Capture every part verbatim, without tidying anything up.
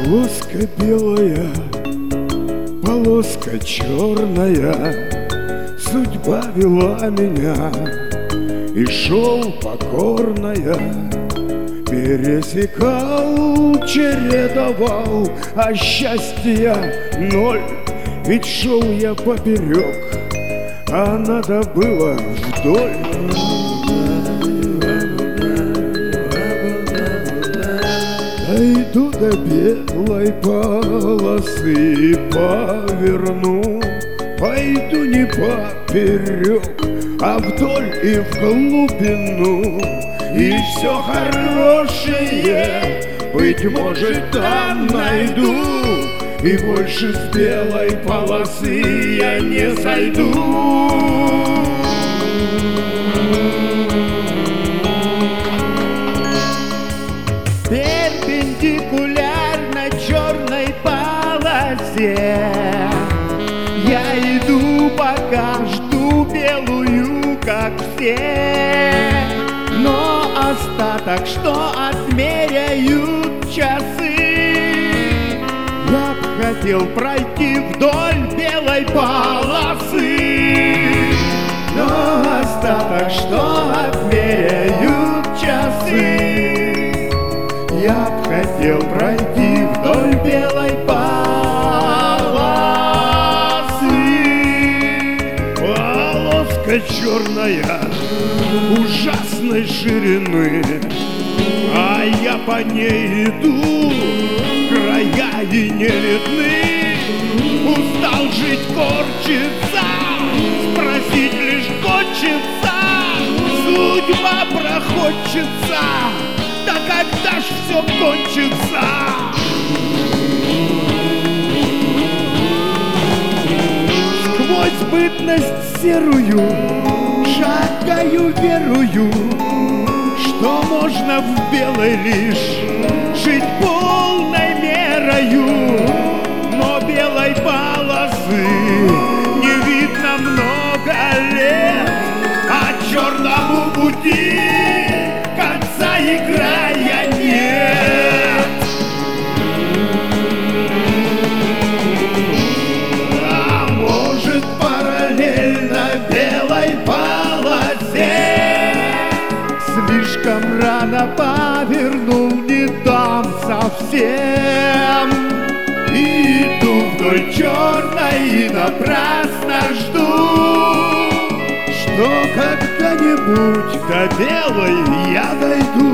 Полоска белая, полоска черная, судьба вела меня, и шел покорная. Пересекал, чередовал, а счастья ноль, ведь шел я поперек, а надо было вдоль. Дойду до белой полосы и поверну, пойду не поперек, а вдоль и в глубину. И все хорошее, быть может, там найду, и больше с белой полосы я не сойду. Перпендикулярно черной полосе я иду, пока жду белую, как все. Но остаток, что отмеряют часы, я б хотел пройти вдоль белой полосы. Но остаток, что отмеряют часы, я б хотел пройти вдоль белой полосы. Полоска черная, ужасной ширины, а я по ней иду, края и не видны. Устал жить, корчиться, спросить лишь хочется. Судьба проходчица, да когда ж все кончится? Сквозь бытность серую шагаю, верую, что можно в белой лишь жить полной мерою. Но белой полосы не видно много лет, а черному пути конца и края нет. А может, параллельно белой полосе слишком рано повернул, не там совсем. Иду вдоль черной и напрасно жду, что когда-нибудь до белой я дойду.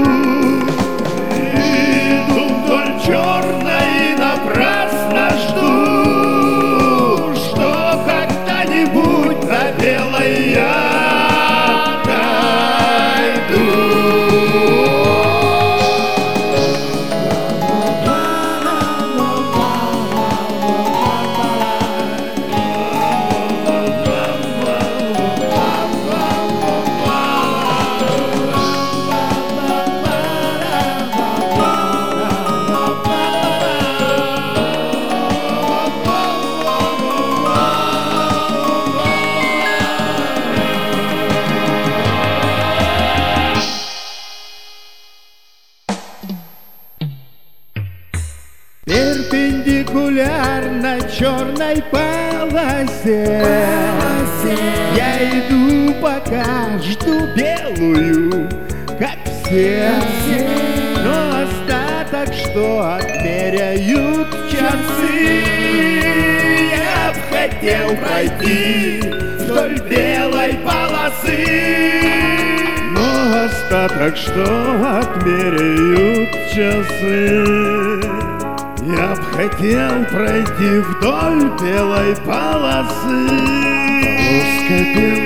Иду вдоль черной и напрасно жду, что когда-нибудь до белой я дойду. Перпендикулярно черной полосе я иду, пока жду белую, как все. Но остаток, что отмеряют часы, я б хотел пройти вдоль белой полосы. Но остаток, что отмеряют часы, я б хотел пройти вдоль белой полосы. Полоска белая.